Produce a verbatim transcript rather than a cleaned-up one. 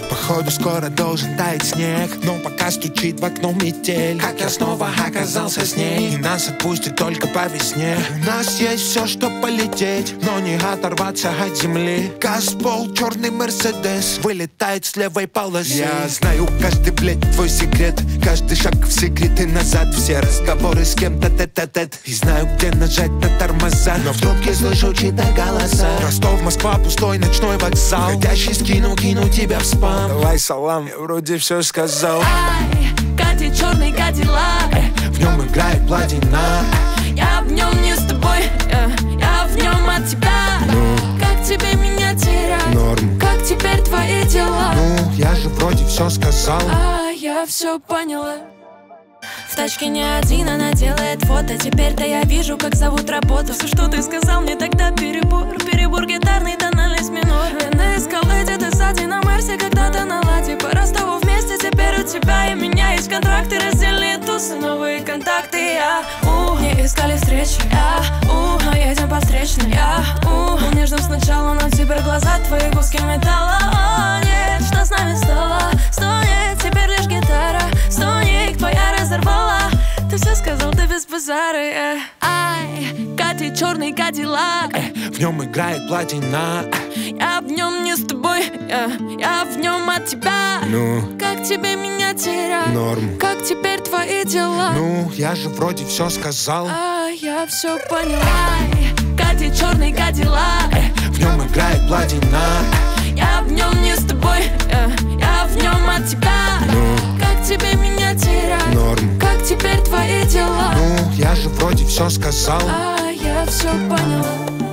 Походу скоро должен таять снег, но пока стучит в окно метель. Как я снова оказался с ней, и нас отпустит только по весне. У нас есть все, что полететь, но не оторваться от земли. Газ, пол, черный Мерседес вылетает с левой полосы. Я знаю каждый, блядь, твой секрет, каждый шаг в секрет и назад. Все разговоры с кем-то тет-а-тет, и знаю, где нажать на тормоза, но в трубке слышу чьи-то голоса. Ростов, Москва, пустой ночной вокзал. Ходящий скину, кину тебя в спам. Давай салам, я вроде все сказал. Ай, Катя, черный Кадиллак, в нем играет платина. я в нем не с тобой, я, я в нем от тебя. Ну, Как тебе меня терять? норм. Как теперь твои дела? Ну, я же вроде все сказал. А я все поняла. В тачке не один, она делает фото. Теперь-то я вижу, как зовут работу. Все, что ты сказал мне тогда, перебор. Перебор гитарный, тональность минор. Я на эскалейте, ты сзади на Мерсе, когда-то на ладе. По Ростову вместе, теперь у тебя и меня есть контракты, раздельные тусы, новые контакты. Я, у, не искали встречи, я, у, но едем по встречной. Я, у, был нежным сначала, но теперь глаза твои куски металла. О, нет, что с нами стало? Стонет, теперь лишь гитара. Стонет, твоя разорвала. Ты все сказал, ты без базара. э. Ай, Катя, черный Кадиллак, В нем играет платина. я в нем не с тобой, я, я в нем от тебя. Ну, Как тебе меня терять? норм. Как теперь твои дела? Ну, я же вроде все сказал. А я все поняла. Ай, Катя, черный Кадиллак, В нем играет платина. я в нем не с тобой, я, я в нем от тебя. Ну, Как тебе меня терять? норм. Как теперь твои дела? Ну, я же вроде все сказал. А я все поняла.